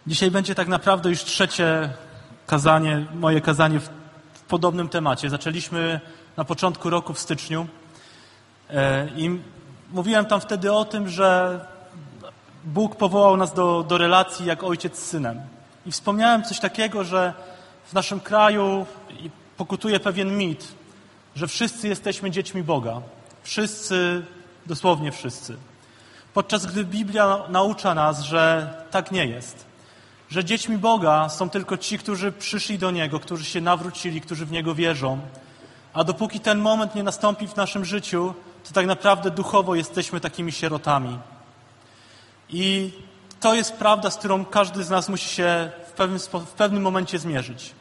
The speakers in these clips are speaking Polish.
Dzisiaj będzie tak naprawdę już trzecie kazanie, moje kazanie w podobnym temacie. Zaczęliśmy na początku roku w styczniu i mówiłem tam wtedy o tym, że Bóg powołał nas do relacji jak ojciec z synem. I wspomniałem coś takiego, że w naszym kraju pokutuje pewien mit, że wszyscy jesteśmy dziećmi Boga. Wszyscy, dosłownie wszyscy. Podczas gdy Biblia naucza nas, że tak nie jest. Że dziećmi Boga są tylko ci, którzy przyszli do Niego, którzy się nawrócili, którzy w Niego wierzą. A dopóki ten moment nie nastąpi w naszym życiu, to tak naprawdę duchowo jesteśmy takimi sierotami. I to jest prawda, z którą każdy z nas musi się w pewnym momencie zmierzyć.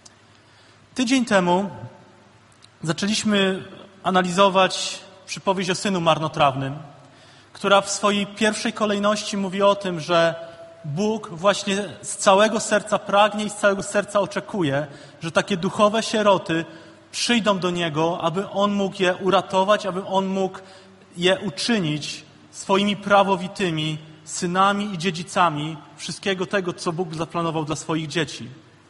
Tydzień temu zaczęliśmy analizować przypowieść o synu marnotrawnym, która w swojej pierwszej kolejności mówi o tym, że Bóg właśnie z całego serca pragnie i z całego serca oczekuje, że takie duchowe sieroty przyjdą do Niego, aby On mógł je uratować, aby On mógł je uczynić swoimi prawowitymi synami i dziedzicami wszystkiego tego, co Bóg zaplanował dla swoich dzieci.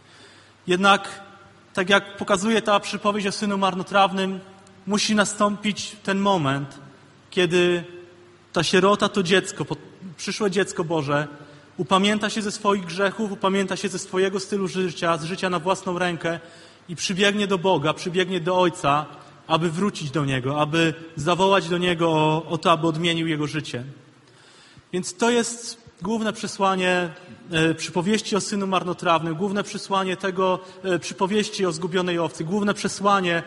Jednak, tak jak pokazuje ta przypowieść o synu marnotrawnym, musi nastąpić ten moment, kiedy ta sierota, to dziecko, przyszłe dziecko Boże, upamięta się ze swoich grzechów, upamięta się ze swojego stylu życia, z życia na własną rękę i przybiegnie do Boga, przybiegnie do Ojca, aby wrócić do Niego, aby zawołać do Niego o to, aby odmienił jego życie. Więc to jest główne przesłanie przypowieści o synu marnotrawnym, główne przesłanie tego przypowieści o zgubionej owcy, główne przesłanie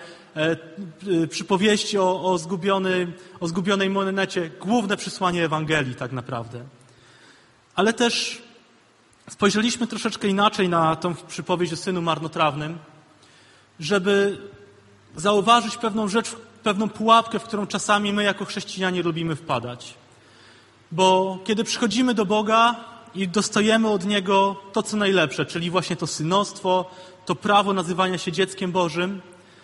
przypowieści o zgubionej monecie, główne przesłanie Ewangelii tak naprawdę. Ale też spojrzeliśmy troszeczkę inaczej na tą przypowieść o synu marnotrawnym, żeby zauważyć pewną rzecz, pewną pułapkę, w którą czasami my jako chrześcijanie lubimy wpadać. Bo kiedy przychodzimy do Boga i dostajemy od Niego to, co najlepsze, czyli właśnie to synostwo, to prawo nazywania się dzieckiem Bożym,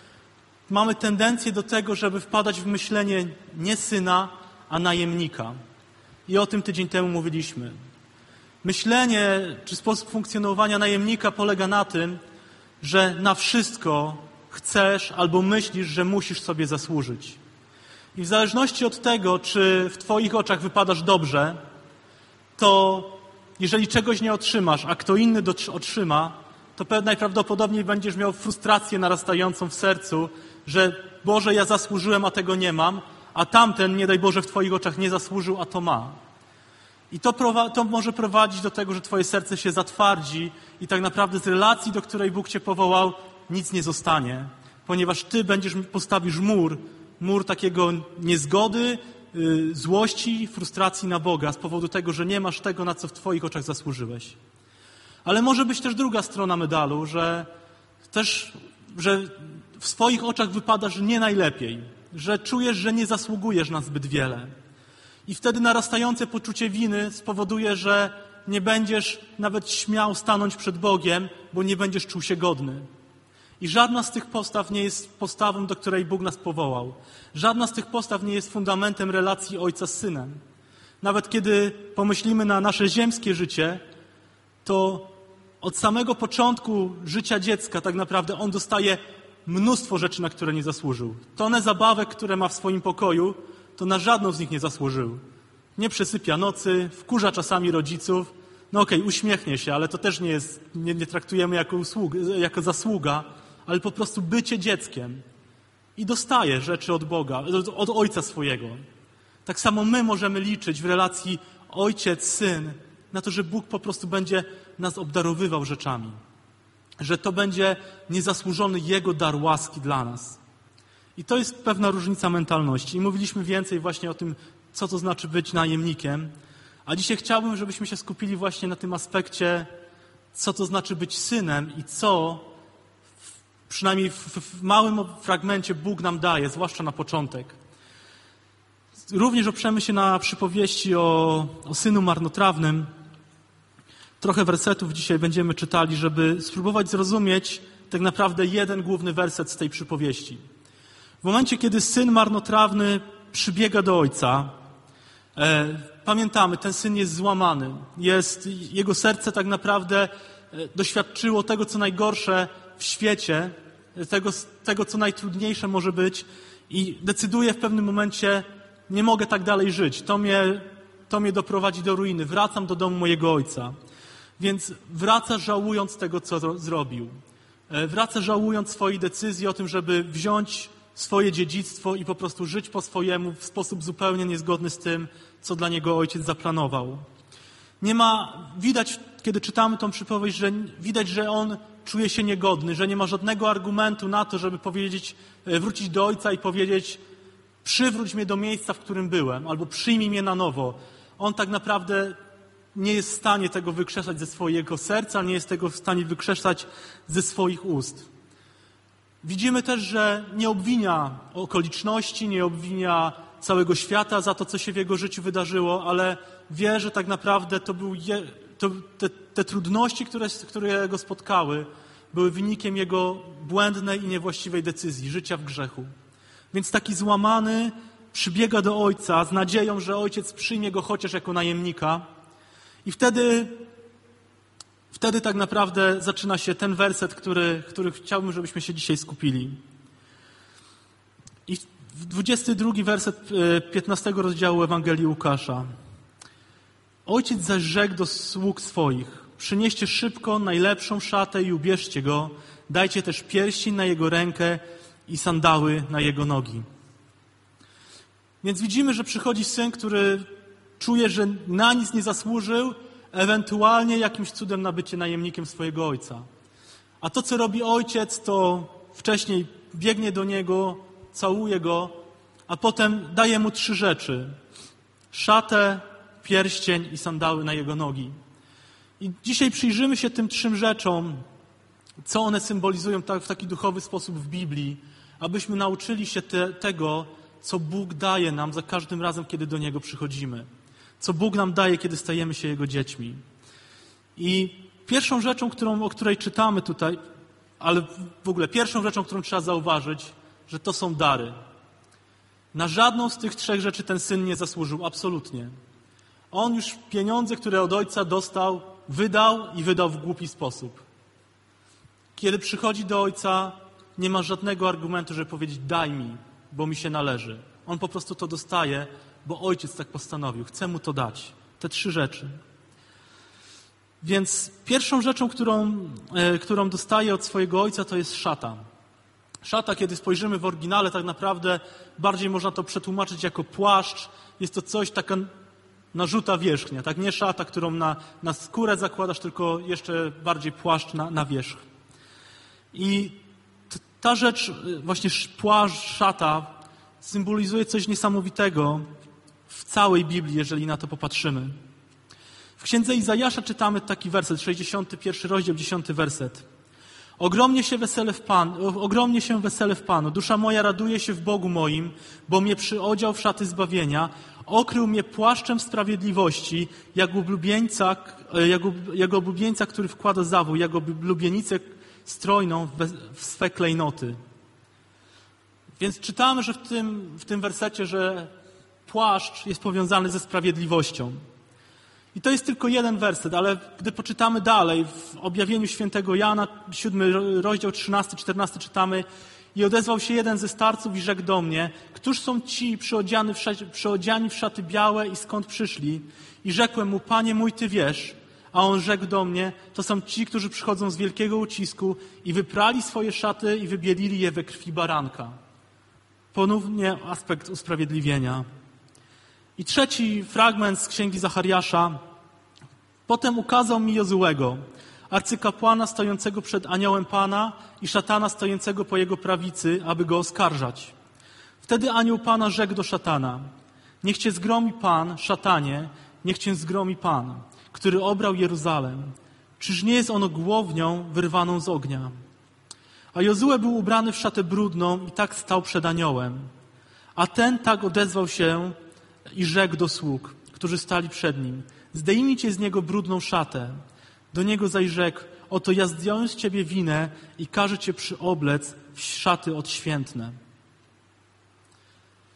mamy tendencję do tego, żeby wpadać w myślenie nie syna, a najemnika. I o tym tydzień temu mówiliśmy. Myślenie czy sposób funkcjonowania najemnika polega na tym, że na wszystko chcesz albo myślisz, że musisz sobie zasłużyć. I w zależności od tego, czy w Twoich oczach wypadasz dobrze, to jeżeli czegoś nie otrzymasz, a kto inny otrzyma, to najprawdopodobniej będziesz miał frustrację narastającą w sercu, że Boże, ja zasłużyłem, a tego nie mam, a tamten, nie daj Boże, w Twoich oczach nie zasłużył, a to ma. I to może prowadzić do tego, że Twoje serce się zatwardzi i tak naprawdę z relacji, do której Bóg Cię powołał, nic nie zostanie. Ponieważ Ty postawisz mur takiego niezgody, złości, frustracji na Boga z powodu tego, że nie masz tego, na co w Twoich oczach zasłużyłeś. Ale może być też druga strona medalu, że w swoich oczach wypadasz nie najlepiej, że czujesz, że nie zasługujesz na zbyt wiele. I wtedy narastające poczucie winy spowoduje, że nie będziesz nawet śmiał stanąć przed Bogiem, bo nie będziesz czuł się godny. I żadna z tych postaw nie jest postawą, do której Bóg nas powołał. Żadna z tych postaw nie jest fundamentem relacji ojca z synem. Nawet kiedy pomyślimy na nasze ziemskie życie, to od samego początku życia dziecka tak naprawdę on dostaje mnóstwo rzeczy, na które nie zasłużył. Tonę zabawek, które ma w swoim pokoju, to na żadną z nich nie zasłużył. Nie przesypia nocy, wkurza czasami rodziców. No okej, uśmiechnie się, ale to też nie traktujemy jako zasługa, ale po prostu bycie dzieckiem. I dostaje rzeczy od Boga, od Ojca swojego. Tak samo my możemy liczyć w relacji ojciec-syn na to, że Bóg po prostu będzie nas obdarowywał rzeczami. Że to będzie niezasłużony Jego dar łaski dla nas. I to jest pewna różnica mentalności. I mówiliśmy więcej właśnie o tym, co to znaczy być najemnikiem. A dzisiaj chciałbym, żebyśmy się skupili właśnie na tym aspekcie, co to znaczy być synem i co przynajmniej w małym fragmencie Bóg nam daje, zwłaszcza na początek. Również oprzemy się na przypowieści o synu marnotrawnym. Trochę wersetów dzisiaj będziemy czytali, żeby spróbować zrozumieć tak naprawdę jeden główny werset z tej przypowieści. W momencie, kiedy syn marnotrawny przybiega do ojca, Pamiętamy, ten syn jest złamany. Jego serce tak naprawdę doświadczyło tego, co najgorsze w świecie, tego, co najtrudniejsze może być i decyduje w pewnym momencie, nie mogę tak dalej żyć. To mnie doprowadzi do ruiny. Wracam do domu mojego ojca. Więc wraca żałując tego, co zrobił. Wraca żałując swojej decyzji o tym, żeby wziąć swoje dziedzictwo i po prostu żyć po swojemu w sposób zupełnie niezgodny z tym, co dla niego ojciec zaplanował. Widać, kiedy czytamy tą przypowieść, że widać, że on czuje się niegodny, że nie ma żadnego argumentu na to, żeby wrócić do ojca i powiedzieć: przywróć mnie do miejsca, w którym byłem, albo przyjmij mnie na nowo. On tak naprawdę nie jest w stanie tego wykrzesać ze swojego serca, nie jest tego w stanie wykrzesać ze swoich ust. Widzimy też, że nie obwinia okoliczności, nie obwinia całego świata za to, co się w jego życiu wydarzyło, ale wie, że tak naprawdę te trudności, które go spotkały, były wynikiem jego błędnej i niewłaściwej decyzji, życia w grzechu. Więc taki złamany przybiega do ojca z nadzieją, że ojciec przyjmie go chociaż jako najemnika. I wtedy tak naprawdę zaczyna się ten werset, który chciałbym, żebyśmy się dzisiaj skupili. I 22 werset 15 rozdziału Ewangelii Łukasza. Ojciec zaś rzekł do sług swoich: przynieście szybko najlepszą szatę i ubierzcie go, dajcie też pierścień na jego rękę i sandały na jego nogi. Więc widzimy, że przychodzi syn, który czuje, że na nic nie zasłużył, ewentualnie jakimś cudem na bycie najemnikiem swojego ojca. A to, co robi ojciec, to wcześniej biegnie do niego, całuje go, a potem daje mu 3 rzeczy. Szatę, pierścień i sandały na jego nogi. I dzisiaj przyjrzymy się tym 3 rzeczom, co one symbolizują w taki duchowy sposób w Biblii, abyśmy nauczyli się tego, co Bóg daje nam za każdym razem, kiedy do Niego przychodzimy. Co Bóg nam daje, kiedy stajemy się Jego dziećmi. I pierwszą rzeczą, o której czytamy tutaj, ale w ogóle pierwszą rzeczą, którą trzeba zauważyć, że to są dary. Na żadną z tych 3 rzeczy ten syn nie zasłużył, absolutnie. On już pieniądze, które od ojca dostał, wydał w głupi sposób. Kiedy przychodzi do ojca, nie ma żadnego argumentu, żeby powiedzieć: daj mi, bo mi się należy. On po prostu to dostaje, bo ojciec tak postanowił. Chce mu to dać. Te 3 rzeczy. Więc pierwszą rzeczą, którą dostaje od swojego ojca, to jest szata. Szata, kiedy spojrzymy w oryginale, tak naprawdę bardziej można to przetłumaczyć jako płaszcz. Jest to coś, taka narzuta wierzchnia. Tak, nie szata, którą na skórę zakładasz, tylko jeszcze bardziej płaszcz na wierzch. I ta rzecz, właśnie płaszcz, szata, symbolizuje coś niesamowitego w całej Biblii, jeżeli na to popatrzymy. W księdze Izajasza czytamy taki werset, 61 rozdział, 10 werset. Ogromnie się wesele w Panu. Dusza moja raduje się w Bogu moim, bo mnie przyodział w szaty zbawienia, okrył mnie płaszczem sprawiedliwości, jak oblubieńca, który wkłada zawój, jak oblubienicę strojną w swe klejnoty. Więc czytamy, że w tym wersecie, że płaszcz jest powiązany ze sprawiedliwością. I to jest tylko jeden werset, ale gdy poczytamy dalej, w objawieniu świętego Jana, 7 rozdział 13-14 czytamy: i odezwał się jeden ze starców i rzekł do mnie: któż są ci przyodziani w szaty białe i skąd przyszli? I rzekłem mu: Panie mój, Ty wiesz. A on rzekł do mnie: to są ci, którzy przychodzą z wielkiego ucisku i wyprali swoje szaty i wybielili je we krwi baranka. Ponownie aspekt usprawiedliwienia. I trzeci fragment z księgi Zachariasza. Potem ukazał mi Jozułego, arcykapłana stojącego przed aniołem Pana i szatana stojącego po jego prawicy, aby go oskarżać. Wtedy anioł Pana rzekł do szatana: niech cię zgromi Pan, szatanie, niech cię zgromi Pan, który obrał Jeruzalem. Czyż nie jest ono głownią wyrwaną z ognia? A Jozue był ubrany w szatę brudną i tak stał przed aniołem. A ten tak odezwał się i rzekł do sług, którzy stali przed nim: zdejmijcie z niego brudną szatę. Do niego zaś rzekł: oto ja zdjąłem z ciebie winę i każę cię przyoblec w szaty odświętne.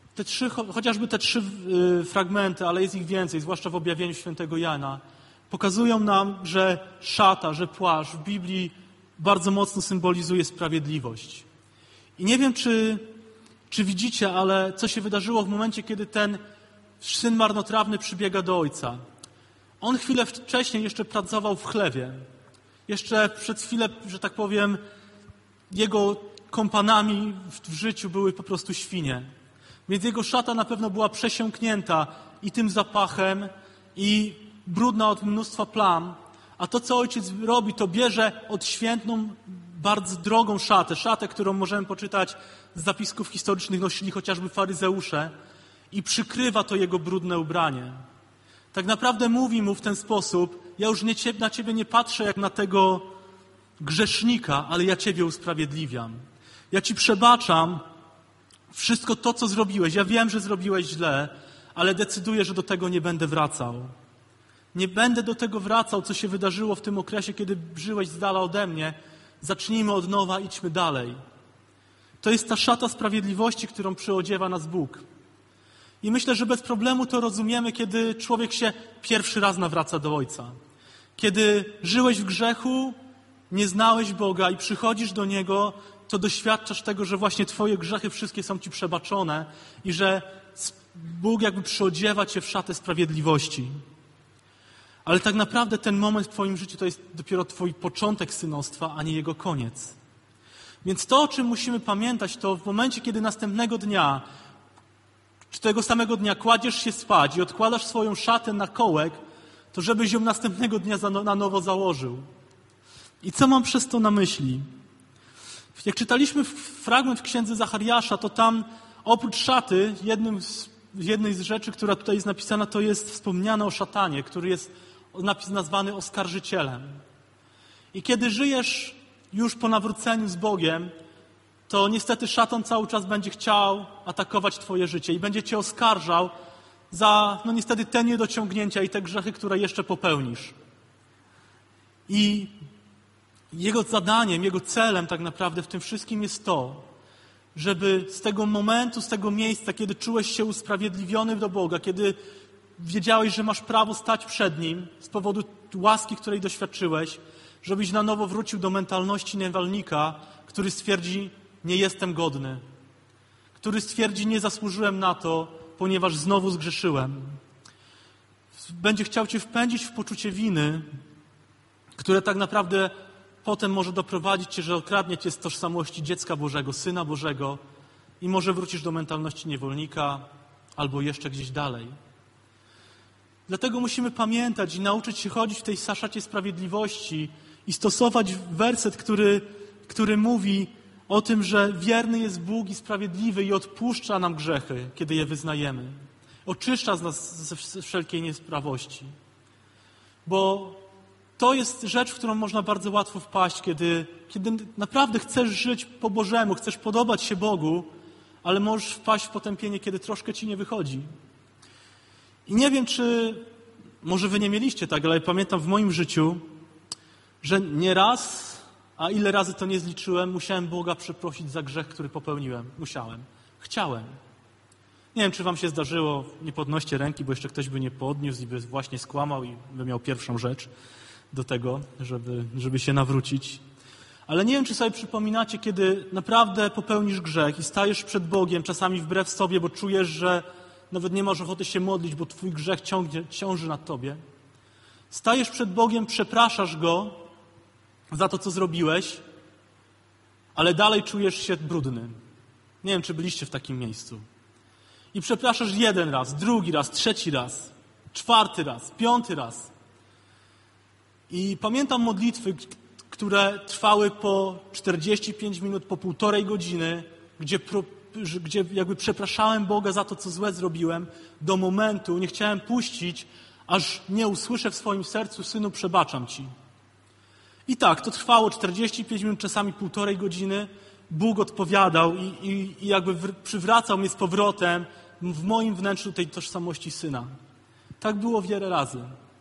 Chociażby te trzy fragmenty, ale jest ich więcej, zwłaszcza w objawieniu świętego Jana, pokazują nam, że szata, że płaszcz w Biblii bardzo mocno symbolizuje sprawiedliwość. I nie wiem, czy widzicie, ale co się wydarzyło w momencie, kiedy ten syn marnotrawny przybiega do ojca. On chwilę wcześniej jeszcze pracował w chlewie. Jeszcze przez chwilę, że tak powiem, jego kompanami w życiu były po prostu świnie. Więc jego szata na pewno była przesiąknięta i tym zapachem, i brudna od mnóstwa plam. A to, co ojciec robi, to bierze odświętną, bardzo drogą szatę, którą możemy poczytać z zapisków historycznych, nosili chociażby faryzeusze, i przykrywa to jego brudne ubranie. Tak naprawdę mówi mu w ten sposób: ja już na ciebie nie patrzę jak na tego grzesznika, ale ja ciebie usprawiedliwiam. Ja ci przebaczam wszystko to, co zrobiłeś. Ja wiem, że zrobiłeś źle, ale decyduję, że do tego nie będę wracał. Nie będę do tego wracał, co się wydarzyło w tym okresie, kiedy żyłeś z dala ode mnie. Zacznijmy od nowa, idźmy dalej. To jest ta szata sprawiedliwości, którą przyodziewa nas Bóg. I myślę, że bez problemu to rozumiemy, kiedy człowiek się pierwszy raz nawraca do Ojca. Kiedy żyłeś w grzechu, nie znałeś Boga i przychodzisz do Niego, to doświadczasz tego, że właśnie twoje grzechy wszystkie są ci przebaczone i że Bóg jakby przyodziewa cię w szatę sprawiedliwości. Ale tak naprawdę ten moment w twoim życiu to jest dopiero twój początek synostwa, a nie jego koniec. Więc to, o czym musimy pamiętać, to w momencie, kiedy następnego dnia, czy tego samego dnia kładziesz się spać i odkładasz swoją szatę na kołek, to żebyś ją następnego dnia na nowo założył. I co mam przez to na myśli? Jak czytaliśmy fragment w księdze Zachariasza, to tam oprócz szaty, jednej z rzeczy, która tutaj jest napisana, to jest wspomniane o szatanie, który jest nazwany oskarżycielem. I kiedy żyjesz już po nawróceniu z Bogiem, to niestety szatan cały czas będzie chciał atakować twoje życie i będzie cię oskarżał za, niestety, te niedociągnięcia i te grzechy, które jeszcze popełnisz. I jego zadaniem, jego celem tak naprawdę w tym wszystkim jest to, żeby z tego momentu, z tego miejsca, kiedy czułeś się usprawiedliwiony do Boga, kiedy wiedziałeś, że masz prawo stać przed Nim z powodu łaski, której doświadczyłeś, żebyś na nowo wrócił do mentalności niewolnika, który stwierdzi: nie jestem godny, który stwierdzi: nie zasłużyłem na to, ponieważ znowu zgrzeszyłem. Będzie chciał cię wpędzić w poczucie winy, które tak naprawdę potem może doprowadzić cię, że okradnie cię z tożsamości dziecka Bożego, Syna Bożego i może wrócisz do mentalności niewolnika albo jeszcze gdzieś dalej. Dlatego musimy pamiętać i nauczyć się chodzić w tej szacie sprawiedliwości i stosować werset, który mówi o tym, że wierny jest Bóg i sprawiedliwy i odpuszcza nam grzechy, kiedy je wyznajemy. Oczyszcza z nas ze wszelkiej nieprawości. Bo to jest rzecz, w którą można bardzo łatwo wpaść, kiedy naprawdę chcesz żyć po Bożemu, chcesz podobać się Bogu, ale możesz wpaść w potępienie, kiedy troszkę ci nie wychodzi. I nie wiem, czy może wy nie mieliście tak, ale pamiętam w moim życiu, że nie raz, a ile razy to nie zliczyłem, musiałem Boga przeprosić za grzech, który popełniłem. Chciałem. Nie wiem, czy wam się zdarzyło, nie podnoście ręki, bo jeszcze ktoś by nie podniósł i by właśnie skłamał i by miał pierwszą rzecz do tego, żeby się nawrócić. Ale nie wiem, czy sobie przypominacie, kiedy naprawdę popełnisz grzech i stajesz przed Bogiem, czasami wbrew sobie, bo czujesz, że nawet nie masz ochoty się modlić, bo twój grzech ciąży nad tobie. Stajesz przed Bogiem, przepraszasz Go za to, co zrobiłeś, ale dalej czujesz się brudny. Nie wiem, czy byliście w takim miejscu. I przepraszasz jeden raz, drugi raz, trzeci raz, czwarty raz, piąty raz. I pamiętam modlitwy, które trwały po 45 minut, po 1,5 godziny, gdzie jakby przepraszałem Boga za to, co złe zrobiłem, do momentu nie chciałem puścić, aż nie usłyszę w swoim sercu: synu, przebaczam ci. I tak, to trwało 45 minut, czasami 1,5 godziny. Bóg odpowiadał i jakby przywracał mnie z powrotem w moim wnętrzu tej tożsamości syna. Tak było wiele razy.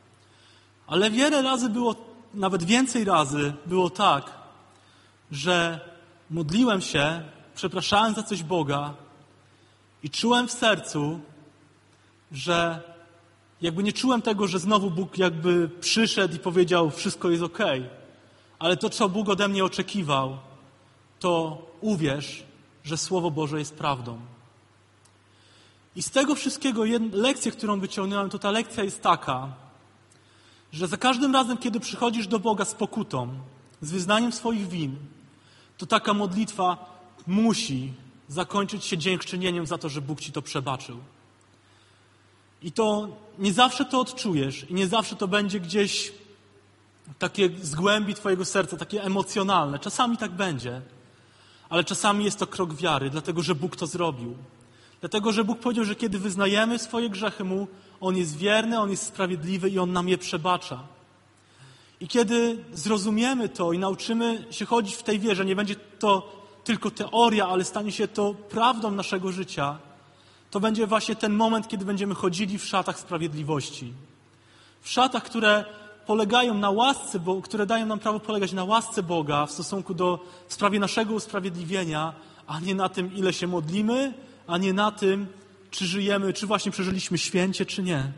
Ale wiele razy było, nawet więcej razy było tak, że modliłem się, przepraszałem za coś Boga I czułem w sercu, że jakby nie czułem tego, że znowu Bóg jakby przyszedł i powiedział, wszystko jest okej. Ale to, co Bóg ode mnie oczekiwał, to uwierz, że Słowo Boże jest prawdą. I z tego wszystkiego lekcja, którą wyciągnąłem, to ta lekcja jest taka, że za każdym razem, kiedy przychodzisz do Boga z pokutą, z wyznaniem swoich win, to taka modlitwa musi zakończyć się dziękczynieniem za to, że Bóg ci to przebaczył. I to nie zawsze to odczujesz i nie zawsze to będzie gdzieś takie z głębi twojego serca, takie emocjonalne. Czasami tak będzie, ale czasami jest to krok wiary, dlatego że Bóg to zrobił. Dlatego, że Bóg powiedział, że kiedy wyznajemy swoje grzechy Mu, On jest wierny, On jest sprawiedliwy i On nam je przebacza. I kiedy zrozumiemy to i nauczymy się chodzić w tej wierze, nie będzie to tylko teoria, ale stanie się to prawdą naszego życia, to będzie właśnie ten moment, kiedy będziemy chodzili w szatach sprawiedliwości. W szatach, które polegają na łasce, które dają nam prawo polegać na łasce Boga w stosunku do w sprawie naszego usprawiedliwienia, a nie na tym, ile się modlimy, a nie na tym, czy żyjemy, czy właśnie przeżyliśmy święcie, czy nie.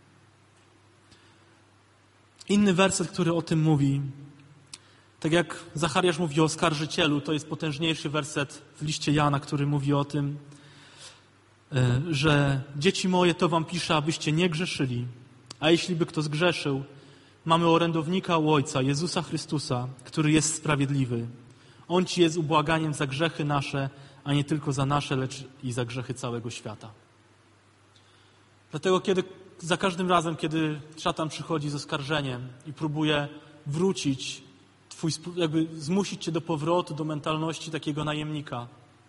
Inny werset, który o tym mówi, tak jak Zachariasz mówi o oskarżycielu, to jest potężniejszy werset w liście Jana, który mówi o tym, że dzieci moje, to wam piszę, abyście nie grzeszyli, a jeśli by kto zgrzeszył, mamy orędownika u Ojca, Jezusa Chrystusa, który jest sprawiedliwy. On ci jest ubłaganiem za grzechy nasze, a nie tylko za nasze, lecz i za grzechy całego świata. Dlatego za każdym razem, kiedy szatan przychodzi z oskarżeniem i próbuje wrócić, jakby zmusić cię do powrotu, do mentalności takiego najemnika,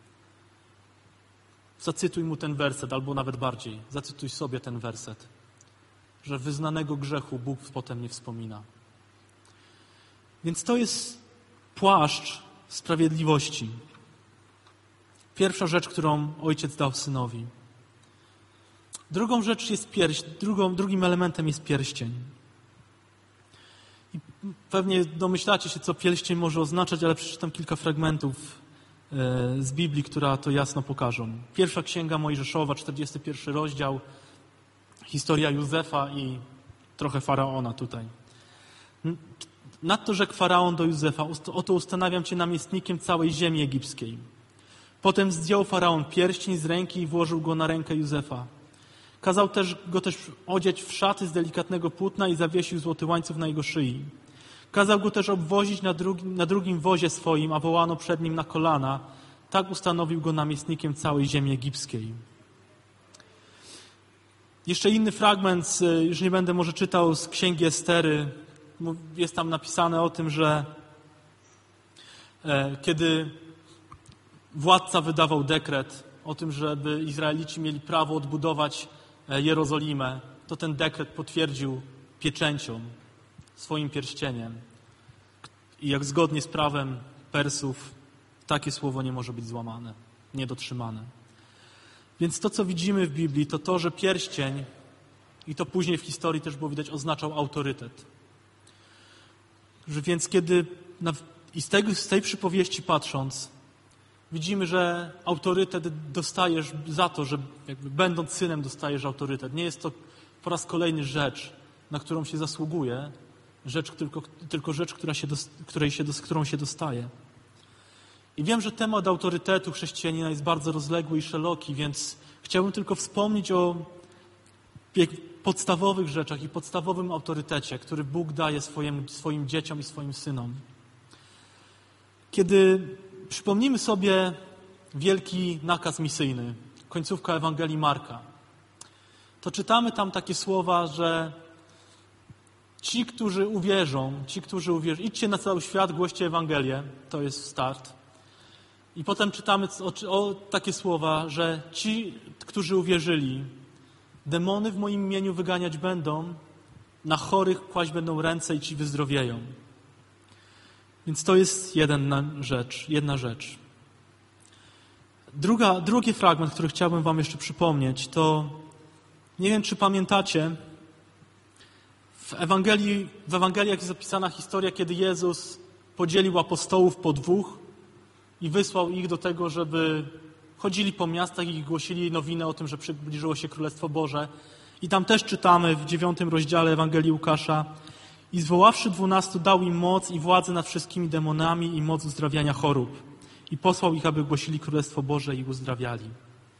zacytuj mu ten werset, albo nawet bardziej, zacytuj sobie ten werset, że wyznanego grzechu Bóg potem nie wspomina. Więc to jest płaszcz sprawiedliwości. Pierwsza rzecz, którą Ojciec dał Synowi. Drugą rzecz jest drugim elementem jest pierścień. I pewnie domyślacie się, co pierścień może oznaczać, ale przeczytam kilka fragmentów z Biblii, która to jasno pokażą. Pierwsza Księga Mojżeszowa, 41 rozdział, historia Józefa i trochę Faraona tutaj. Nadto rzekł Faraon do Józefa, oto ustanawiam cię namiestnikiem całej ziemi egipskiej. Potem zdjął Faraon pierścień z ręki i włożył go na rękę Józefa. Kazał go też odziać w szaty z delikatnego płótna i zawiesił złoty łańcuch na jego szyi. Kazał go też obwozić na drugim wozie swoim, a wołano przed nim na kolana. Tak ustanowił go namiestnikiem całej ziemi egipskiej. Jeszcze inny fragment, już nie będę może czytał, z Księgi Estery. Jest tam napisane o tym, że kiedy władca wydawał dekret o tym, żeby Izraelici mieli prawo odbudować Jerozolimę, to ten dekret potwierdził pieczęcią, swoim pierścieniem. I jak zgodnie z prawem Persów, takie słowo nie może być złamane, niedotrzymane. Więc to, co widzimy w Biblii, to to, że pierścień, i to później w historii też było widać, oznaczał autorytet. Że więc kiedy z tej przypowieści patrząc, widzimy, że autorytet dostajesz za to, że jakby będąc synem dostajesz autorytet. Nie jest to po raz kolejny rzecz, na którą się zasługuje, tylko rzecz, którą się dostaje. I wiem, że temat autorytetu chrześcijanina jest bardzo rozległy i szeroki, więc chciałbym tylko wspomnieć o podstawowych rzeczach i podstawowym autorytecie, który Bóg daje swoim dzieciom i swoim synom. Kiedy przypomnimy sobie wielki nakaz misyjny, końcówka Ewangelii Marka, to czytamy tam takie słowa, że ci, którzy uwierzą, idźcie na cały świat, głoście Ewangelię, to jest start. I potem czytamy o takie słowa, że ci, którzy uwierzyli, demony w moim imieniu wyganiać będą, na chorych kłaść będą ręce i ci wyzdrowieją. Więc to jest jedna rzecz. Drugi fragment, który chciałbym wam jeszcze przypomnieć, to nie wiem, czy pamiętacie, w Ewangeliach jest zapisana historia, kiedy Jezus podzielił apostołów po dwóch i wysłał ich do tego, żeby chodzili po miastach i głosili nowinę o tym, że przybliżyło się Królestwo Boże. I tam też czytamy w 9 rozdziale Ewangelii Łukasza: i zwoławszy 12, dał im moc i władzę nad wszystkimi demonami i moc uzdrawiania chorób. I posłał ich, aby głosili Królestwo Boże i uzdrawiali.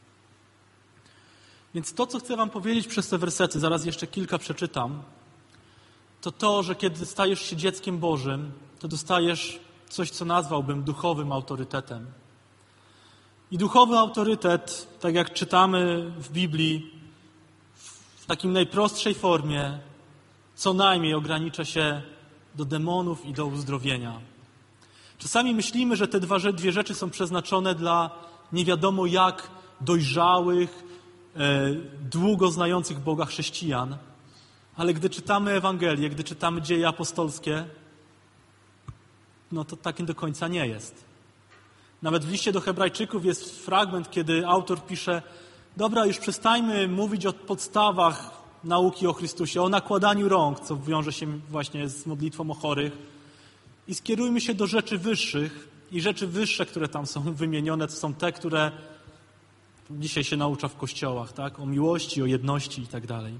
Więc to, co chcę wam powiedzieć przez te wersety, zaraz jeszcze kilka przeczytam, to, że kiedy stajesz się dzieckiem Bożym, to dostajesz coś, co nazwałbym duchowym autorytetem. I duchowy autorytet, tak jak czytamy w Biblii, w takim najprostszej formie, co najmniej ogranicza się do demonów i do uzdrowienia. Czasami myślimy, że te dwie rzeczy są przeznaczone dla nie wiadomo jak dojrzałych, długo znających Boga chrześcijan, ale gdy czytamy Ewangelię, gdy czytamy dzieje apostolskie, no to tak do końca nie jest. Nawet w liście do Hebrajczyków jest fragment, kiedy autor pisze: dobra, już przestańmy mówić o podstawach nauki o Chrystusie, o nakładaniu rąk, co wiąże się właśnie z modlitwą o chorych, i skierujmy się do rzeczy wyższych. I rzeczy wyższe, które tam są wymienione, to są te, które dzisiaj się naucza w kościołach, tak? O miłości, o jedności i tak dalej.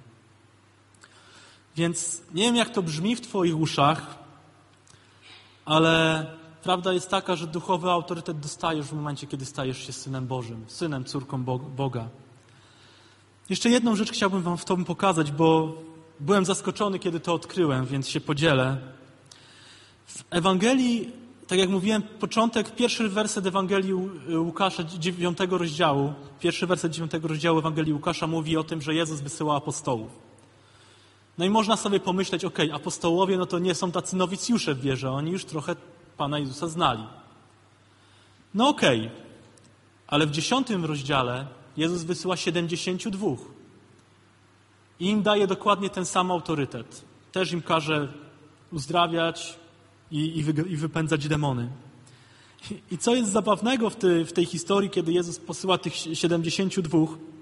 Więc nie wiem, jak to brzmi w twoich uszach, ale prawda jest taka, że duchowy autorytet dostajesz w momencie, kiedy stajesz się synem Bożym, synem, córką Boga. Jeszcze jedną rzecz chciałbym wam w tym pokazać, bo byłem zaskoczony, kiedy to odkryłem, więc się podzielę. W Ewangelii, tak jak mówiłem, początek, pierwszy werset Ewangelii Łukasza, 9 rozdziału, pierwszy werset 9 rozdziału Ewangelii Łukasza mówi o tym, że Jezus wysyła apostołów. No i można sobie pomyśleć, apostołowie, no to nie są tacy nowicjusze w wierze, oni już trochę Pana Jezusa znali. No ale w 10 rozdziale Jezus wysyła 72. I im daje dokładnie ten sam autorytet. Też im każe uzdrawiać i wypędzać demony. I co jest zabawnego w tej historii, kiedy Jezus posyła tych 72,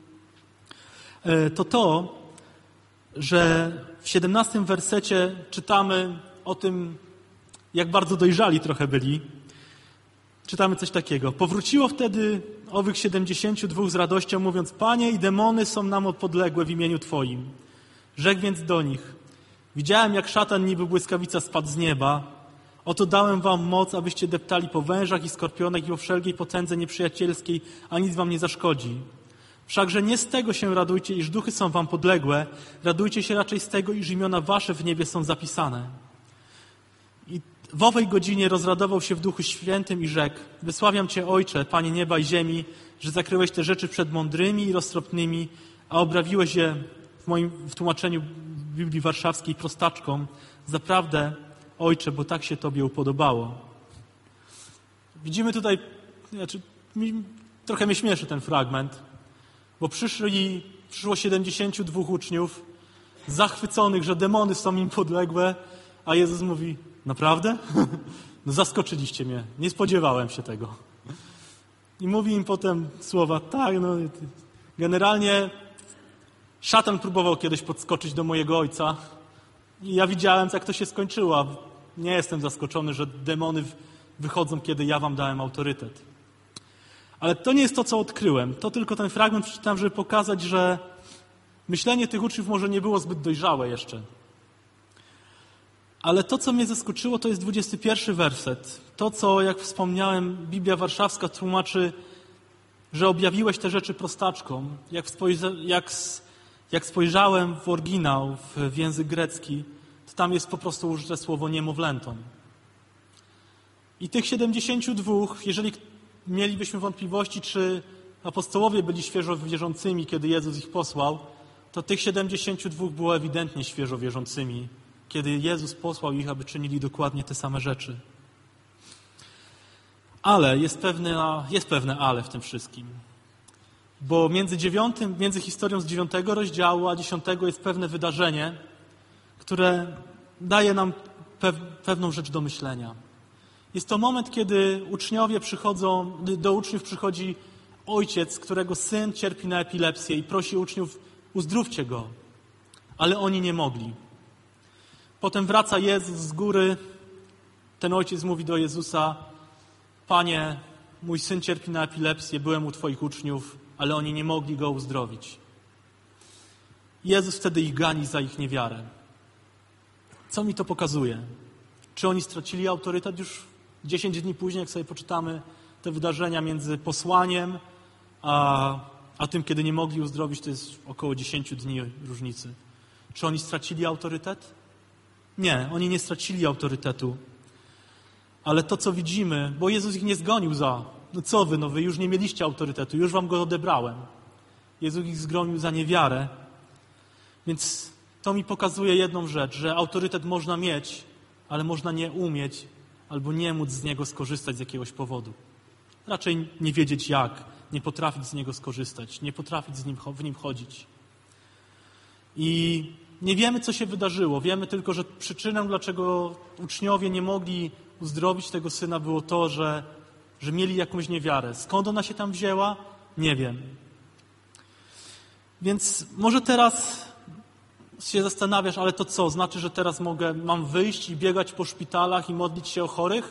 to, że w 17 wersecie czytamy o tym, jak bardzo dojrzali trochę byli. Czytamy coś takiego: powróciło wtedy owych 72 z radością, mówiąc: Panie, i demony są nam podległe w imieniu Twoim. Rzekł więc do nich: widziałem, jak szatan niby błyskawica spadł z nieba. Oto dałem wam moc, abyście deptali po wężach i skorpionach i o wszelkiej potędze nieprzyjacielskiej, a nic wam nie zaszkodzi. Wszakże nie z tego się radujcie, iż duchy są wam podległe, radujcie się raczej z tego, iż imiona wasze w niebie są zapisane. I w owej godzinie rozradował się w Duchu Świętym i rzekł: wysławiam Cię, Ojcze, Panie nieba i ziemi, że zakryłeś te rzeczy przed mądrymi i roztropnymi, a obrawiłeś je w tłumaczeniu Biblii Warszawskiej prostaczkom. Zaprawdę, Ojcze, bo tak się Tobie upodobało. Widzimy tutaj, trochę mnie śmieszy ten fragment, bo przyszło 72 uczniów zachwyconych, że demony są im podległe, a Jezus mówi: naprawdę? No zaskoczyliście mnie, nie spodziewałem się tego. I mówi im potem słowa: tak, generalnie szatan próbował kiedyś podskoczyć do mojego ojca i ja widziałem, jak to się skończyło. Nie jestem zaskoczony, że demony wychodzą, kiedy ja wam dałem autorytet. Ale to nie jest to, co odkryłem. To tylko ten fragment przeczytałem, żeby pokazać, że myślenie tych uczniów może nie było zbyt dojrzałe jeszcze. Ale to, co mnie zaskoczyło, to jest 21 werset. To, co, jak wspomniałem, Biblia Warszawska tłumaczy, że objawiłeś te rzeczy prostaczkom. Jak spojrzałem w oryginał, w język grecki, to tam jest po prostu użyte słowo niemowlętom. I tych 72, jeżeli mielibyśmy wątpliwości, czy apostołowie byli świeżo wierzącymi, kiedy Jezus ich posłał, to tych 72 było ewidentnie świeżo wierzącymi, kiedy Jezus posłał ich, aby czynili dokładnie te same rzeczy. Ale jest pewne ale w tym wszystkim. Bo między historią z 9 rozdziału a 10 jest pewne wydarzenie, które daje nam pewną rzecz do myślenia. Jest to moment, kiedy do uczniów przychodzi ojciec, którego syn cierpi na epilepsję i prosi uczniów: uzdrówcie go. Ale oni nie mogli. Potem wraca Jezus z góry. Ten ojciec mówi do Jezusa: Panie, mój syn cierpi na epilepsję, byłem u Twoich uczniów, ale oni nie mogli go uzdrowić. Jezus wtedy ich gani za ich niewiarę. Co mi to pokazuje? Czy oni stracili autorytet już 10 dni później, jak sobie poczytamy te wydarzenia między posłaniem a tym, kiedy nie mogli uzdrowić, to jest około 10 dni różnicy. Czy oni stracili autorytet? Nie, oni nie stracili autorytetu. Ale to, co widzimy, bo Jezus ich nie zgonił no wy już nie mieliście autorytetu, już wam go odebrałem. Jezus ich zgonił za niewiarę. Więc to mi pokazuje jedną rzecz, że autorytet można mieć, ale można nie umieć albo nie móc z niego skorzystać z jakiegoś powodu. Raczej nie wiedzieć jak, nie potrafić z niego skorzystać, nie potrafić w nim chodzić. I nie wiemy, co się wydarzyło. Wiemy tylko, że przyczyną, dlaczego uczniowie nie mogli uzdrowić tego syna, było to, że mieli jakąś niewiarę. Skąd ona się tam wzięła? Nie wiem. Więc może teraz się zastanawiasz, ale to co? Znaczy, że teraz mam wyjść i biegać po szpitalach i modlić się o chorych?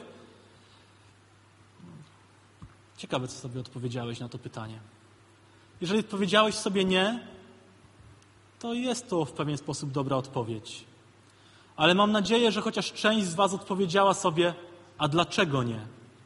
Ciekawe, co sobie odpowiedziałeś na to pytanie. Jeżeli odpowiedziałeś sobie nie, to jest to w pewien sposób dobra odpowiedź. Ale mam nadzieję, że chociaż część z was odpowiedziała sobie, a dlaczego nie?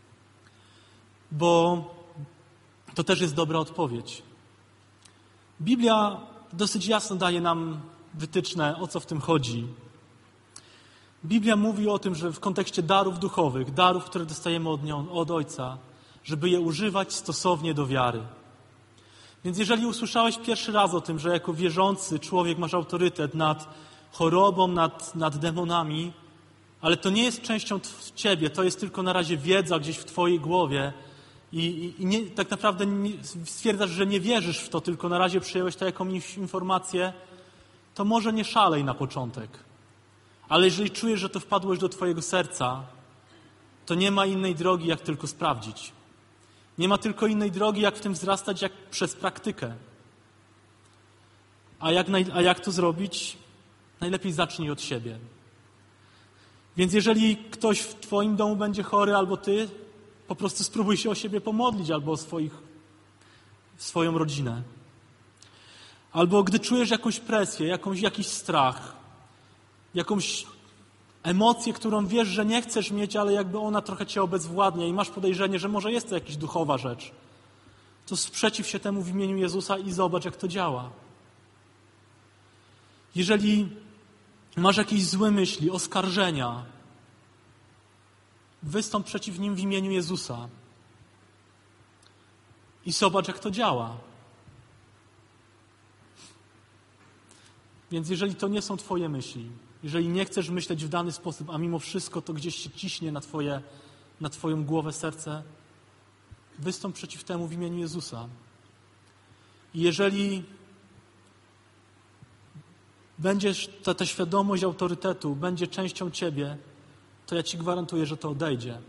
Bo to też jest dobra odpowiedź. Biblia dosyć jasno daje nam wytyczne, o co w tym chodzi. Biblia mówi o tym, że w kontekście darów duchowych, darów, które dostajemy od Ojca, żeby je używać stosownie do wiary. Więc jeżeli usłyszałeś pierwszy raz o tym, że jako wierzący człowiek masz autorytet nad chorobą, nad demonami, ale to nie jest częścią ciebie, to jest tylko na razie wiedza gdzieś w twojej głowie i tak naprawdę stwierdzasz, że nie wierzysz w to, tylko na razie przyjąłeś to jako informację, to może nie szalej na początek. Ale jeżeli czujesz, że to wpadłeś do twojego serca, to nie ma innej drogi, jak tylko sprawdzić. Nie ma tylko innej drogi, jak w tym wzrastać, jak przez praktykę. A jak to zrobić? Najlepiej zacznij od siebie. Więc jeżeli ktoś w twoim domu będzie chory, albo ty, po prostu spróbuj się o siebie pomodlić, albo o swoją rodzinę. Albo gdy czujesz jakąś presję, jakiś strach, jakąś emocję, którą wiesz, że nie chcesz mieć, ale jakby ona trochę cię obezwładnia i masz podejrzenie, że może jest to jakaś duchowa rzecz, to sprzeciw się temu w imieniu Jezusa i zobacz, jak to działa. Jeżeli masz jakieś złe myśli, oskarżenia, wystąp przeciw nim w imieniu Jezusa i zobacz, jak to działa. Więc jeżeli to nie są twoje myśli, jeżeli nie chcesz myśleć w dany sposób, a mimo wszystko to gdzieś się ciśnie na twoją głowę, serce, wystąp przeciw temu w imieniu Jezusa. I jeżeli ta świadomość autorytetu będzie częścią ciebie, to ja ci gwarantuję, że to odejdzie.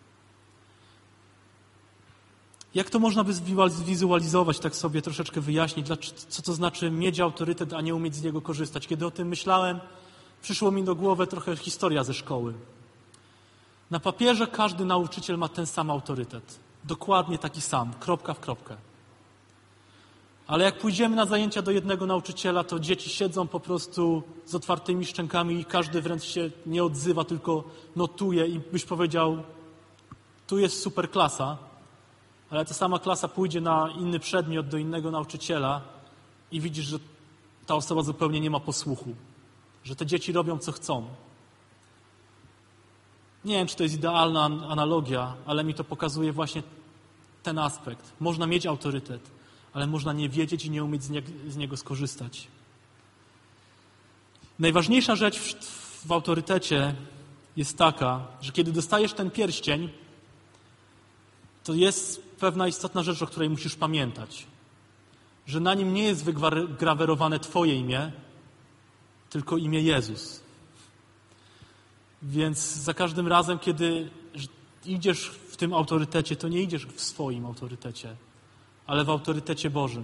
Jak to można by zwizualizować, tak sobie troszeczkę wyjaśnić, co to znaczy mieć autorytet, a nie umieć z niego korzystać? Kiedy o tym myślałem, przyszło mi do głowy trochę historia ze szkoły. Na papierze każdy nauczyciel ma ten sam autorytet. Dokładnie taki sam, kropka w kropkę. Ale jak pójdziemy na zajęcia do jednego nauczyciela, to dzieci siedzą po prostu z otwartymi szczękami i każdy wręcz się nie odzywa, tylko notuje i byś powiedział, tu jest super klasa, ale ta sama klasa pójdzie na inny przedmiot do innego nauczyciela i widzisz, że ta osoba zupełnie nie ma posłuchu, że te dzieci robią, co chcą. Nie wiem, czy to jest idealna analogia, ale mi to pokazuje właśnie ten aspekt. Można mieć autorytet, ale można nie wiedzieć i nie umieć z niego skorzystać. Najważniejsza rzecz w autorytecie jest taka, że kiedy dostajesz ten pierścień, to jest pewna istotna rzecz, o której musisz pamiętać. Że na nim nie jest wygrawerowane twoje imię, tylko imię Jezus. Więc za każdym razem, kiedy idziesz w tym autorytecie, to nie idziesz w swoim autorytecie, ale w autorytecie Bożym.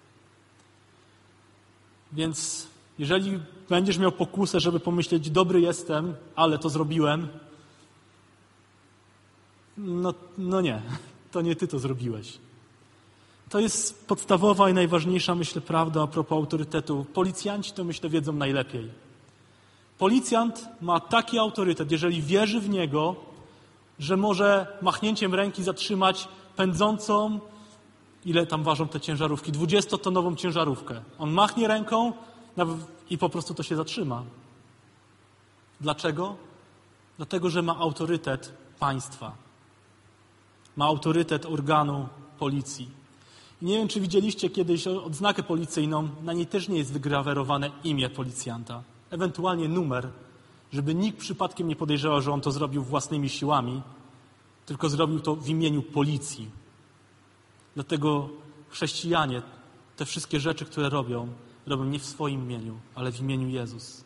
Więc jeżeli będziesz miał pokusę, żeby pomyśleć, dobry jestem, ale to zrobiłem, no nie. to nie ty to zrobiłeś. To jest podstawowa i najważniejsza, myślę, prawda a propos autorytetu. Policjanci to, myślę, wiedzą najlepiej. Policjant ma taki autorytet, jeżeli wierzy w niego, że może machnięciem ręki zatrzymać pędzącą, ile tam ważą te ciężarówki, 20-tonową ciężarówkę. On machnie ręką i po prostu to się zatrzyma. Dlaczego? Dlatego, że ma autorytet państwa. Ma autorytet organu policji. I nie wiem, czy widzieliście kiedyś odznakę policyjną, na niej też nie jest wygrawerowane imię policjanta. Ewentualnie numer, żeby nikt przypadkiem nie podejrzewał, że on to zrobił własnymi siłami, tylko zrobił to w imieniu policji. Dlatego chrześcijanie te wszystkie rzeczy, które robią nie w swoim imieniu, ale w imieniu Jezus.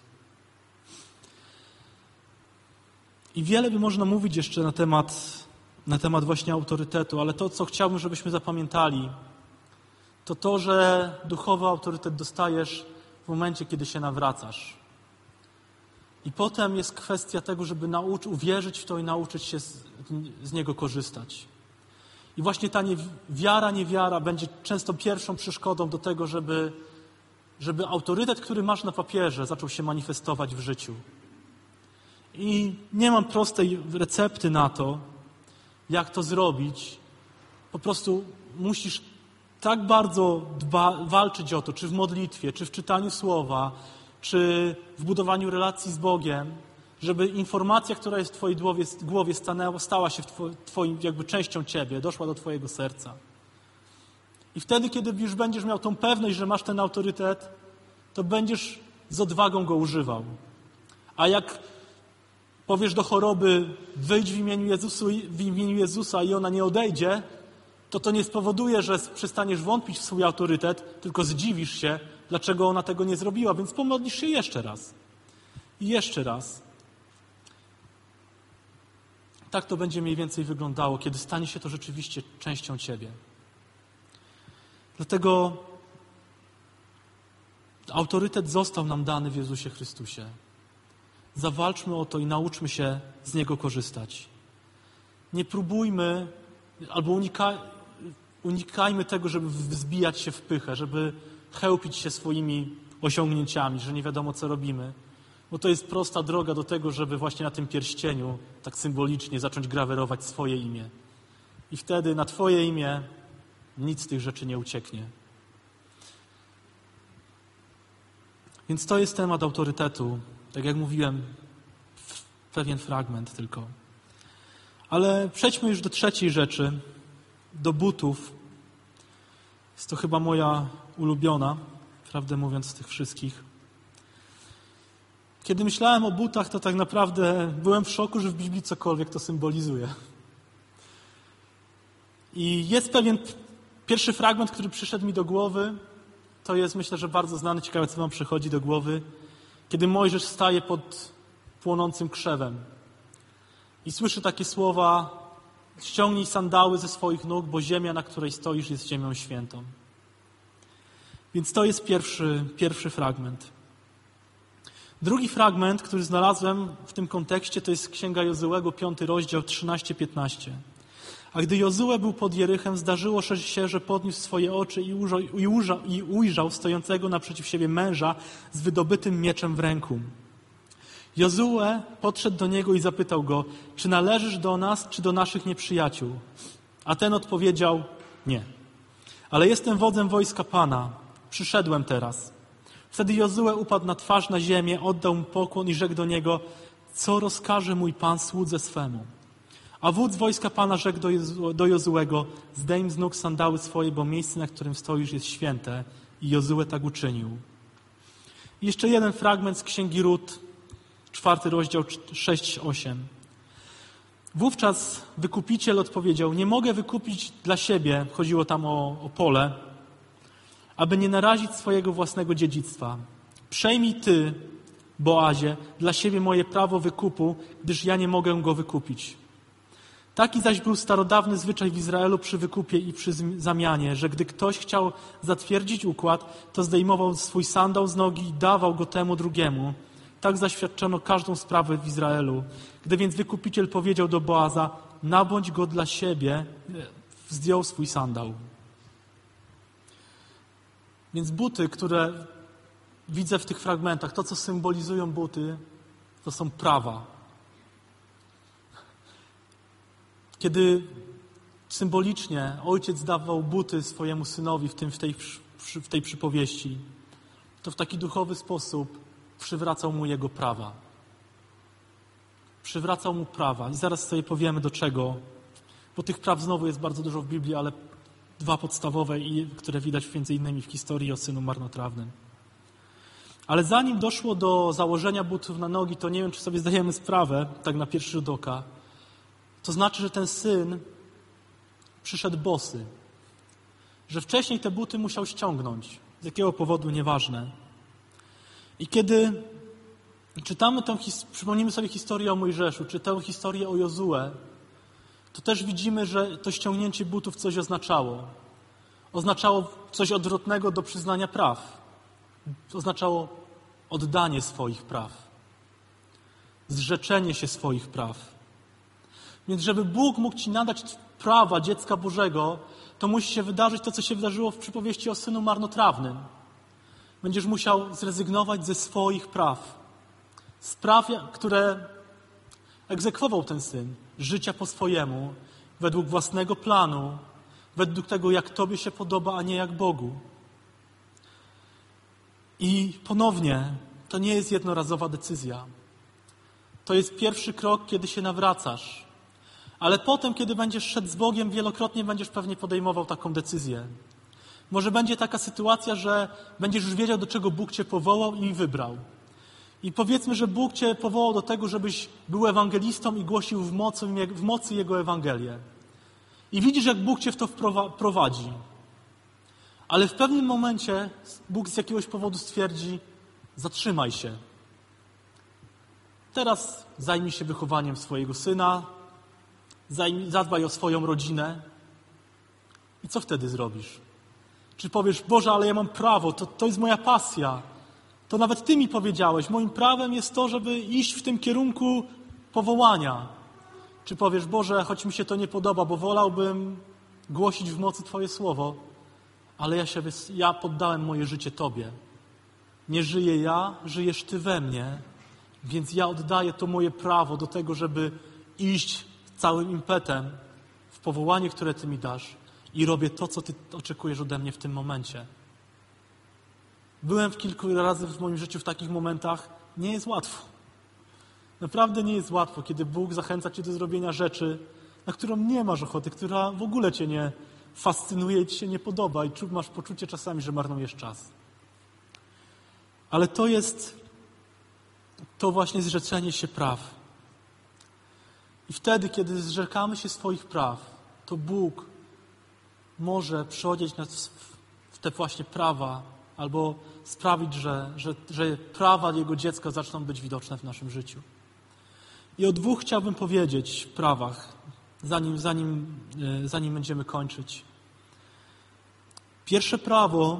I wiele by można mówić jeszcze na temat właśnie autorytetu, ale to, co chciałbym, żebyśmy zapamiętali, to, że duchowy autorytet dostajesz w momencie, kiedy się nawracasz. I potem jest kwestia tego, żeby uwierzyć w to i nauczyć się z niego korzystać. I właśnie ta niewiara będzie często pierwszą przeszkodą do tego, żeby autorytet, który masz na papierze, zaczął się manifestować w życiu. I nie mam prostej recepty na to, jak to zrobić. Po prostu musisz tak bardzo walczyć o to, czy w modlitwie, czy w czytaniu słowa, czy w budowaniu relacji z Bogiem, żeby informacja, która jest w twojej głowie stała się twoim jakby częścią ciebie, doszła do twojego serca. I wtedy, kiedy już będziesz miał tą pewność, że masz ten autorytet, to będziesz z odwagą go używał. A jak powiesz do choroby, wyjdź w imieniu Jezusa i ona nie odejdzie, to nie spowoduje, że przestaniesz wątpić w swój autorytet, tylko zdziwisz się, dlaczego ona tego nie zrobiła, więc pomodlisz się jeszcze raz. I jeszcze raz. Tak to będzie mniej więcej wyglądało, kiedy stanie się to rzeczywiście częścią ciebie. Dlatego autorytet został nam dany w Jezusie Chrystusie. Zawalczmy o to i nauczmy się z niego korzystać. Nie próbujmy albo unikajmy tego, żeby wzbijać się w pychę, żeby chełpić się swoimi osiągnięciami, że nie wiadomo, co robimy. Bo to jest prosta droga do tego, żeby właśnie na tym pierścieniu tak symbolicznie zacząć grawerować swoje imię. I wtedy na twoje imię nic z tych rzeczy nie ucieknie. Więc to jest temat autorytetu. Tak jak mówiłem, pewien fragment tylko. Ale przejdźmy już do trzeciej rzeczy, do butów. Jest to chyba moja ulubiona, prawdę mówiąc, z tych wszystkich. Kiedy myślałem o butach, to tak naprawdę byłem w szoku, że w Biblii cokolwiek to symbolizuje. I jest pewien pierwszy fragment, który przyszedł mi do głowy. To jest, myślę, że bardzo znany, ciekawe, co wam przychodzi do głowy. Kiedy Mojżesz staje pod płonącym krzewem i słyszy takie słowa: ściągnij sandały ze swoich nóg, bo ziemia, na której stoisz, jest ziemią świętą. Więc to jest pierwszy fragment. Drugi fragment, który znalazłem w tym kontekście, to jest Księga Jozułego, 5 rozdział, 13-15. A gdy Jozue był pod Jerychem, zdarzyło się, że podniósł swoje oczy i ujrzał stojącego naprzeciw siebie męża z wydobytym mieczem w ręku. Jozue podszedł do niego i zapytał go: czy należysz do nas, czy do naszych nieprzyjaciół? A ten odpowiedział: nie. Ale jestem wodzem wojska Pana. Przyszedłem teraz. Wtedy Jozue upadł na twarz na ziemię, oddał mu pokłon i rzekł do niego: co rozkaże mój Pan słudze swemu? A wódz wojska Pana rzekł do Jozuego: zdejm z nóg sandały swoje, bo miejsce, na którym stoisz, jest święte. I Jozue tak uczynił. I jeszcze jeden fragment z Księgi Rut, 4 rozdział, 6-8. Wówczas wykupiciel odpowiedział: nie mogę wykupić dla siebie, chodziło tam o pole, aby nie narazić swojego własnego dziedzictwa. Przejmij ty, Boazie, dla siebie moje prawo wykupu, gdyż ja nie mogę go wykupić. Taki zaś był starodawny zwyczaj w Izraelu przy wykupie i przy zamianie, że gdy ktoś chciał zatwierdzić układ, to zdejmował swój sandał z nogi i dawał go temu drugiemu. Tak zaświadczono każdą sprawę w Izraelu. Gdy więc wykupiciel powiedział do Boaza: nabądź go dla siebie, zdjął swój sandał. Więc buty, które widzę w tych fragmentach, to co symbolizują buty, to są prawa. Kiedy symbolicznie ojciec dawał buty swojemu synowi w tej przypowieści, to w taki duchowy sposób przywracał mu jego prawa. Przywracał mu prawa. I zaraz sobie powiemy do czego, bo tych praw znowu jest bardzo dużo w Biblii, ale dwa podstawowe, które widać między innymi w historii o synu marnotrawnym. Ale zanim doszło do założenia butów na nogi, to nie wiem, czy sobie zdajemy sprawę, tak na pierwszy rzut oka, to znaczy, że ten syn przyszedł bosy. Że wcześniej te buty musiał ściągnąć. Z jakiego powodu, nieważne. I kiedy czytamy przypomnimy sobie historię o Mojżeszu, czy tę historię o Jozue, to też widzimy, że to ściągnięcie butów coś oznaczało. Oznaczało coś odwrotnego do przyznania praw. Oznaczało oddanie swoich praw. Zrzeczenie się swoich praw. Więc żeby Bóg mógł ci nadać prawa dziecka Bożego, to musi się wydarzyć to, co się wydarzyło w przypowieści o synu marnotrawnym. Będziesz musiał zrezygnować ze swoich praw. Z praw, które egzekwował ten syn. Życia po swojemu, według własnego planu, według tego, jak tobie się podoba, a nie jak Bogu. I ponownie, to nie jest jednorazowa decyzja. To jest pierwszy krok, kiedy się nawracasz. Ale potem, kiedy będziesz szedł z Bogiem, wielokrotnie będziesz pewnie podejmował taką decyzję. Może będzie taka sytuacja, że będziesz już wiedział, do czego Bóg cię powołał i wybrał. I powiedzmy, że Bóg cię powołał do tego, żebyś był ewangelistą i głosił w mocy Jego Ewangelię. I widzisz, jak Bóg cię w to prowadzi. Ale w pewnym momencie Bóg z jakiegoś powodu stwierdzi: zatrzymaj się. Teraz zajmij się wychowaniem swojego syna, zadbaj o swoją rodzinę. I co wtedy zrobisz? Czy powiesz: Boże, ale ja mam prawo, to jest moja pasja. To nawet Ty mi powiedziałeś, moim prawem jest to, żeby iść w tym kierunku powołania. Czy powiesz: Boże, choć mi się to nie podoba, bo wolałbym głosić w mocy Twoje słowo, ale ja poddałem moje życie Tobie. Nie żyję ja, żyjesz Ty we mnie, więc ja oddaję to moje prawo do tego, żeby iść całym impetem w powołanie, które Ty mi dasz i robię to, co Ty oczekujesz ode mnie w tym momencie. Byłem kilku razy w moim życiu w takich momentach. Nie jest łatwo. Naprawdę nie jest łatwo, kiedy Bóg zachęca cię do zrobienia rzeczy, na którą nie masz ochoty, która w ogóle cię nie fascynuje, ci się nie podoba i masz poczucie czasami, że marnujesz czas. Ale to jest to właśnie zrzeczenie się praw. I wtedy, kiedy zrzekamy się swoich praw, to Bóg może przechodzić nas w te właśnie prawa albo sprawić, że prawa Jego dziecka zaczną być widoczne w naszym życiu. I o dwóch chciałbym powiedzieć w prawach, zanim będziemy kończyć. Pierwsze prawo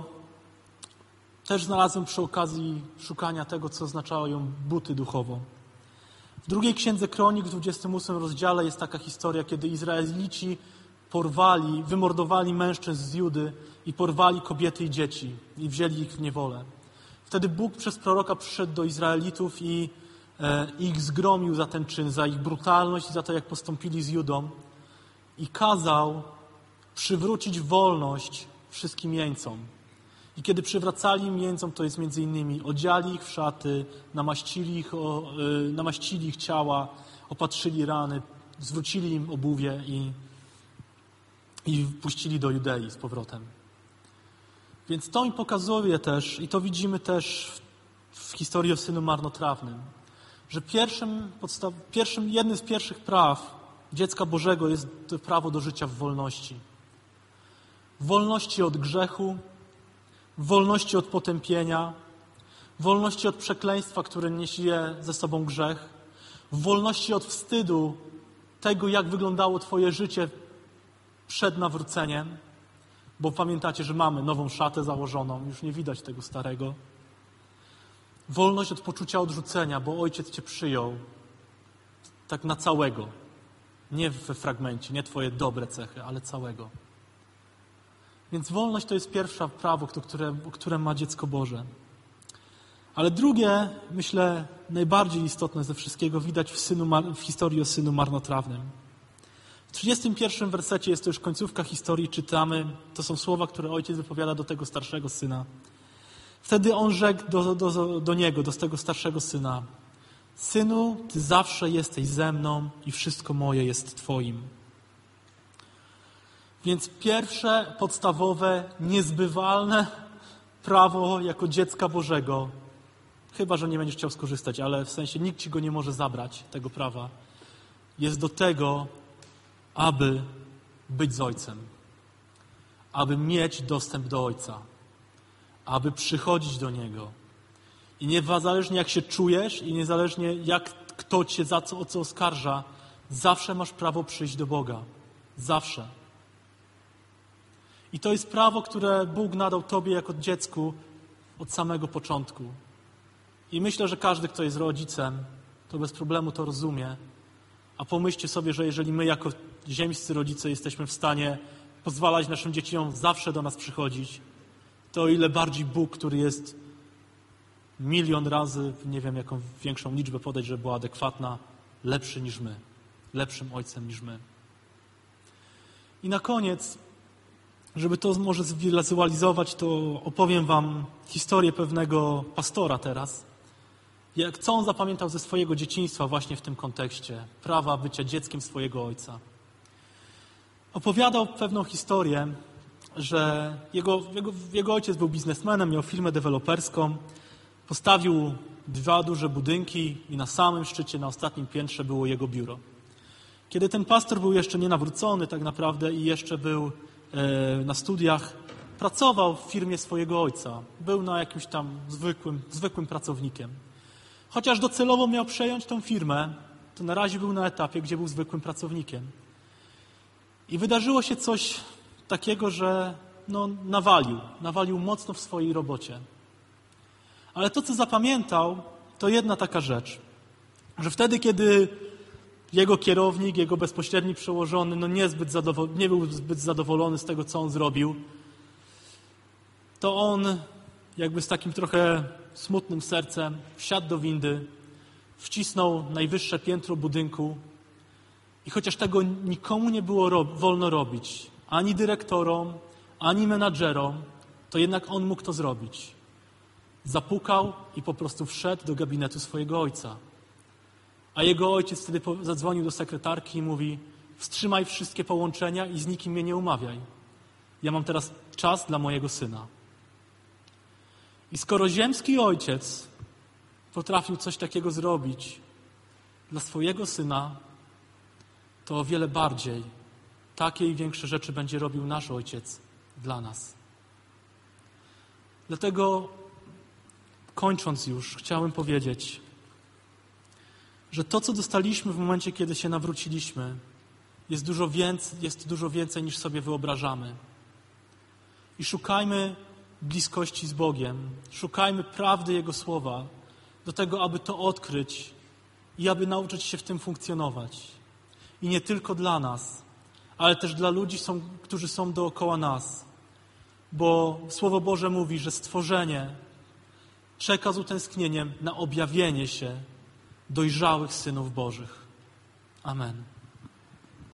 też znalazłem przy okazji szukania tego, co oznaczają buty duchowo. W drugiej Księdze Kronik, w 28 rozdziale jest taka historia, kiedy Izraelici wymordowali mężczyzn z Judy i porwali kobiety i dzieci i wzięli ich w niewolę. Wtedy Bóg przez proroka przyszedł do Izraelitów i ich zgromił za ten czyn, za ich brutalność i za to, jak postąpili z Judą i kazał przywrócić wolność wszystkim jeńcom. I kiedy przywracali im jeńcom, to jest między innymi odziali ich w szaty, namaścili ich ciała, opatrzyli rany, zwrócili im obuwie i puścili do Judei z powrotem. Więc to im pokazuje też, i to widzimy też w historii o synu marnotrawnym, że jednym z pierwszych praw dziecka Bożego jest to prawo do życia w wolności. W wolności od grzechu, w wolności od potępienia, w wolności od przekleństwa, które niesie ze sobą grzech, w wolności od wstydu tego, jak wyglądało Twoje życie przed nawróceniem, bo pamiętacie, że mamy nową szatę założoną, już nie widać tego starego. Wolność od poczucia odrzucenia, bo Ojciec Cię przyjął tak na całego. Nie we fragmencie, nie Twoje dobre cechy, ale całego. Więc wolność to jest pierwsze prawo, które ma dziecko Boże. Ale drugie, myślę, najbardziej istotne ze wszystkiego widać w historii o synu marnotrawnym. W 31 wersecie, jest to już końcówka historii, czytamy, to są słowa, które ojciec wypowiada do tego starszego syna. Wtedy on rzekł do niego, do tego starszego syna: Synu, ty zawsze jesteś ze mną i wszystko moje jest twoim. Więc pierwsze, podstawowe, niezbywalne prawo jako dziecka Bożego, chyba że nie będziesz chciał skorzystać, ale w sensie nikt ci go nie może zabrać, tego prawa, jest do tego, aby być z Ojcem, aby mieć dostęp do Ojca, aby przychodzić do Niego. I niezależnie jak się czujesz i niezależnie jak kto cię o co oskarża, zawsze masz prawo przyjść do Boga. Zawsze. I to jest prawo, które Bóg nadał tobie jako dziecku od samego początku. I myślę, że każdy, kto jest rodzicem, to bez problemu to rozumie. A pomyślcie sobie, że jeżeli my jako ziemscy rodzice jesteśmy w stanie pozwalać naszym dzieciom zawsze do nas przychodzić, to o ile bardziej Bóg, który jest 1 000 000 razy, nie wiem jaką większą liczbę podać, żeby była adekwatna, lepszy niż my, lepszym ojcem niż my. I na koniec, żeby to może zwizualizować, to opowiem wam historię pewnego pastora teraz. Co on zapamiętał ze swojego dzieciństwa właśnie w tym kontekście prawa bycia dzieckiem swojego ojca. Opowiadał pewną historię, że jego ojciec był biznesmenem, miał firmę deweloperską, postawił 2 duże budynki i na samym szczycie, na ostatnim piętrze było jego biuro. Kiedy ten pastor był jeszcze nienawrócony tak naprawdę i jeszcze był na studiach, pracował w firmie swojego ojca. Był na jakimś tam zwykłym pracownikiem. Chociaż docelowo miał przejąć tą firmę, to na razie był na etapie, gdzie był zwykłym pracownikiem. I wydarzyło się coś takiego, że nawalił mocno w swojej robocie. Ale to, co zapamiętał, to jedna taka rzecz, że wtedy, kiedy jego kierownik, jego bezpośredni przełożony nie był zbyt zadowolony z tego, co on zrobił, to on jakby z takim trochę smutnym sercem wsiadł do windy, wcisnął najwyższe piętro budynku i chociaż tego nikomu nie było wolno robić, ani dyrektorom, ani menadżerom, to jednak on mógł to zrobić. Zapukał i po prostu wszedł do gabinetu swojego ojca. A jego ojciec wtedy zadzwonił do sekretarki i mówi: wstrzymaj wszystkie połączenia i z nikim mnie nie umawiaj. Ja mam teraz czas dla mojego syna. I skoro ziemski ojciec potrafił coś takiego zrobić dla swojego syna, to o wiele bardziej takie i większe rzeczy będzie robił nasz ojciec dla nas. Dlatego, kończąc już, chciałem powiedzieć, że to, co dostaliśmy w momencie, kiedy się nawróciliśmy, jest dużo więcej niż sobie wyobrażamy. I szukajmy bliskości z Bogiem, szukajmy prawdy Jego Słowa, do tego, aby to odkryć i aby nauczyć się w tym funkcjonować. I nie tylko dla nas, ale też dla ludzi, którzy są dookoła nas. Bo Słowo Boże mówi, że stworzenie czeka z utęsknieniem na objawienie się dojrzałych synów Bożych. Amen.